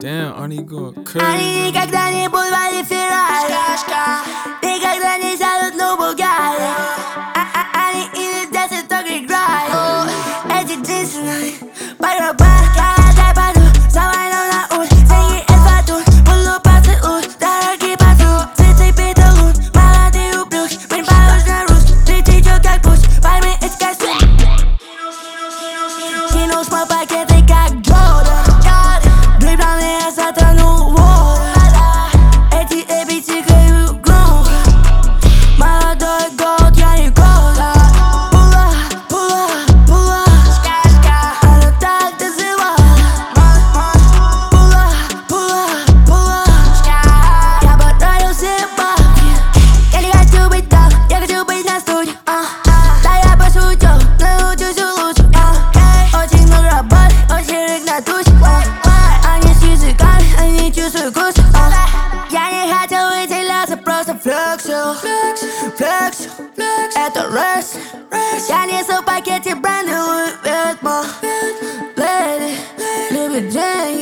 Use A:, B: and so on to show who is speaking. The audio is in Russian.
A: Damn, Arnie, you going
B: Они
A: crazy.
B: никогда не бывали в Феррари, никогда не сядут на Бугари. Они идут 10 только играют. Эти джинсы барабан, я пойду за войну на улице. Деньги из фату, буду поцелуй, дорогий посуд. Цицей петалун, молодые ублюдки, блин, похож на русский. Ты течет как пусть, пальмы из костюм. Кинул шмал пакеты как Джордан. Дриблями я затонул в воду. Эти эпи тикают громко. Молодой год, я не кода. Пула, пула, пула. Она так дозывала. Пула, пула, пула. Я потратил все бабки. Я не хочу быть там, я хочу быть на студии. Да я пошутил, научусь лучше. Очень много работы, очередь на тучи. Они с языками, они чувствуют вкус. Я не хотел выделяться, просто флексил. Флексил, это рэс. Я несу в пакете бренды Louis Vuitton. Леди, любит деньги.